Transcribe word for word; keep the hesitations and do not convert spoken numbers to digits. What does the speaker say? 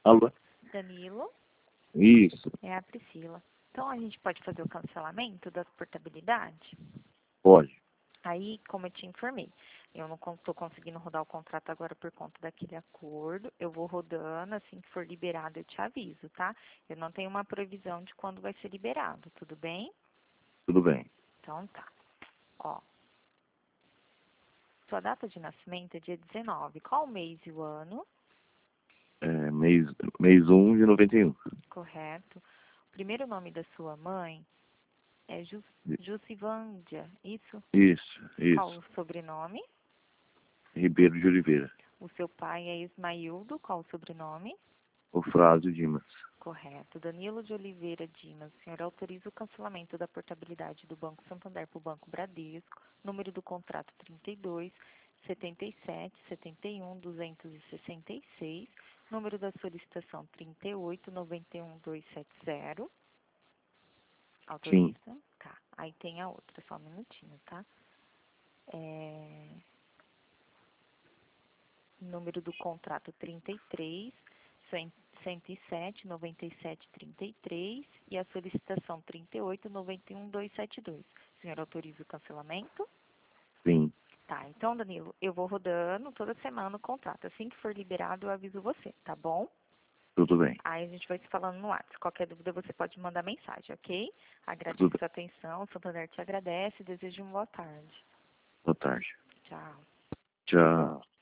Alô? Danilo, Isso, é a Priscila. Então, a gente pode fazer o cancelamento da portabilidade? pode. Aí, como eu te informei, eu não estou conseguindo rodar o contrato agora por conta daquele acordo. Eu vou rodando, assim que for liberado eu te aviso, tá? Eu não tenho uma previsão de quando vai ser liberado, tudo bem? Tudo bem. Então tá. Ó, sua data de nascimento é dia dezenove. Qual o mês e o ano? É, mês, mês um de noventa e um. Correto. O primeiro nome da sua mãe é Jus, Jusivândia, isso? Isso, Qual isso. o sobrenome? Ribeiro de Oliveira. O seu pai é Ismaildo, qual o sobrenome? O Frásio Dimas. Correto. Danilo de Oliveira Dimas, o senhor autoriza o cancelamento da portabilidade do Banco Santander para o Banco Bradesco, número do contrato trinta e dois, setenta e sete, setenta e um, duzentos e sessenta e seis, número da solicitação trinta e oito, noventa e um, duzentos e setenta. Sim, Autoriza? Tá. Aí tem a outra, só um minutinho, tá? É... Número do contrato trinta e três, cento e sete, noventa e sete, trinta e três e a solicitação trinta e oito, noventa e um, duzentos e setenta e dois. O senhor autoriza o cancelamento? sim. Tá, então, Danilo, eu vou rodando toda semana o contrato. Assim que for liberado, eu aviso você, tá bom? Tudo bem. Aí a gente vai se falando no WhatsApp. Qualquer dúvida, você pode mandar mensagem, ok? Tudo Agradeço bem. a atenção, o Santander te agradece e desejo uma boa tarde. Boa tarde. Tchau. Tchau.